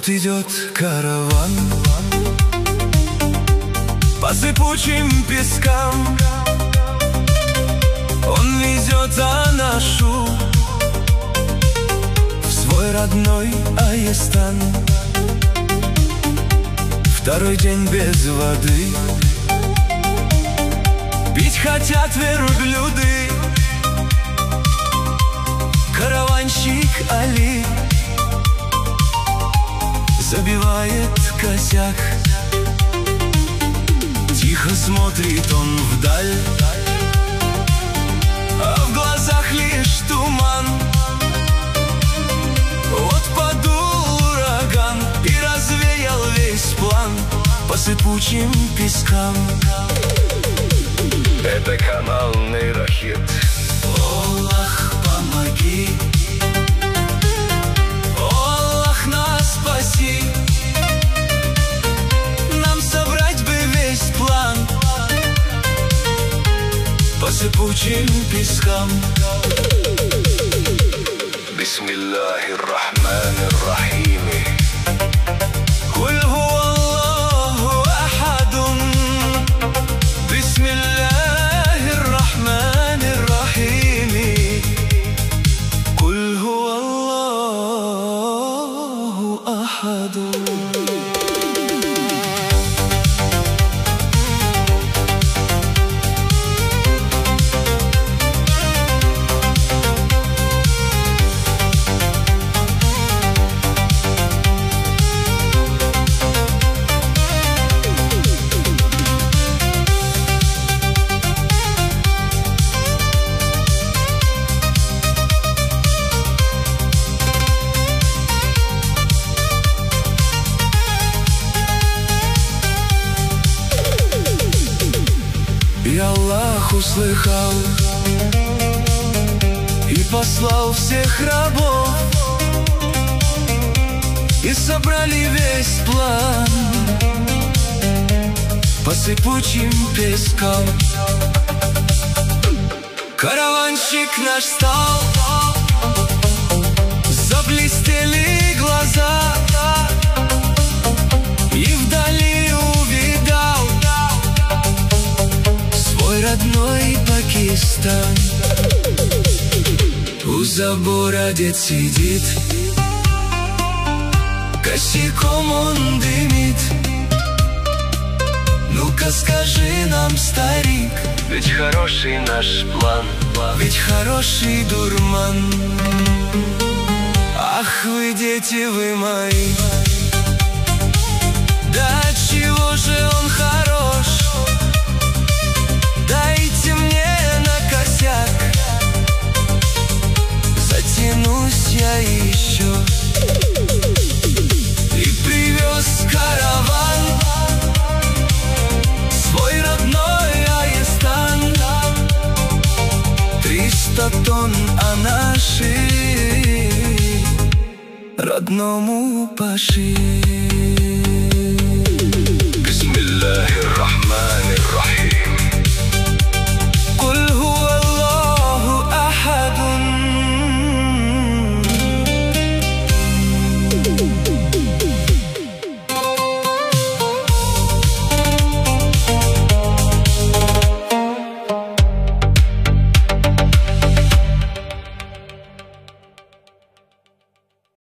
Вот идет караван по сыпучим пескам. Он везет Анашу в свой родной Айестан. Второй день без воды, пить хотят верблюды. Караванщик Али забивает косяк. Тихо смотрит он вдаль, а в глазах лишь туман. Вот подул ураган и развеял весь план по сыпучим пескам. Это канал Нейрохит. Аллах, помоги, Аллах, нас спаси. Нам собрать бы весь план по сыпучим пескам. Бисмиллахир-рахманир-рахим. Куль хуа Аллаху ахадун. Бисмиллахир-рахманир-рахим. Куль хуа Аллаху ахадун. И Аллах услыхал и послал всех рабов, и собрали весь план по сыпучим пескам. Караванщик наш стал, заблестели глаза, и вдали увидал свой родной Пакистан. У забора дед сидит, косяком он дымит. Ну-ка скажи нам, старик, Ведь хороший наш план, ведь хороший дурман. Ах вы, дети вы мои, да отчего же он хорош? Дайте мне на косяк, затянусь я еще. И привез караван свой родной Айестан. 300 тонн анаши родному Паши.